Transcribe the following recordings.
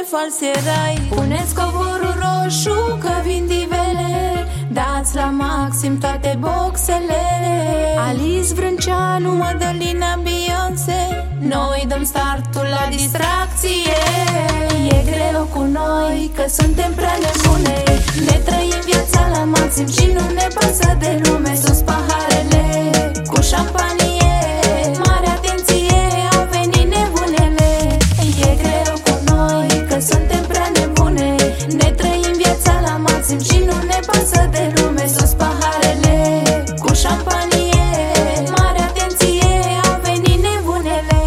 falserai. Puneți covorul roșu că vin divele, dați la maxim toate boxele. Alice Vrânceanu, Mădălina, Beyoncé, noi dăm startul la distracție. E greu cu noi că suntem prea nebune, ne trăim viața la maxim și nu ne pasă de lume. Sus paharele cu șampanie, mare atenție, au venit nebunele. E greu cu noi că suntem prea nebune, ne trăim viața la maxim și nu ne pasă de lume. Sus paharele cu șampanie, mare atenție, au venit nebunele.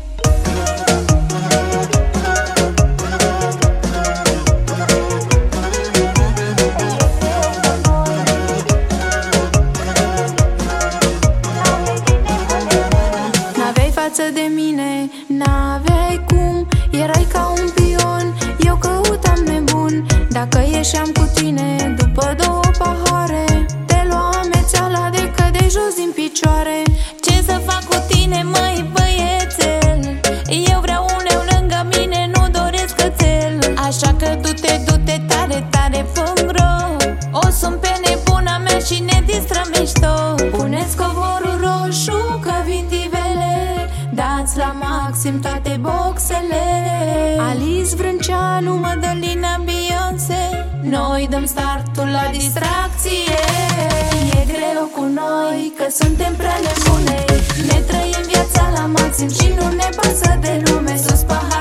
N-aveai față de mine, n-aveai cum, erai ca un pion, eu căutam nebun. Dacă ieșeam cu tine după 2 pahare, te lua amețeala de cădeai jos din picioare. Ce să fac cu tine, măi băiețel? Eu vreau un leu lângă mine, nu doresc cățel. Așa că du-te, du-te tare, tare, fă-mi rău. O sun pe nebuna mea și ne distrăm mișto. Puneți covorul roșu că vin divele, dați la maxim toate boxele. Alice Vrânceanu, Mădălina, Beyoncé, noi dăm startul la distracție. E greu cu noi că suntem prea nebune, ne trăim viața la maxim și nu ne pasă de lume. Sus pahar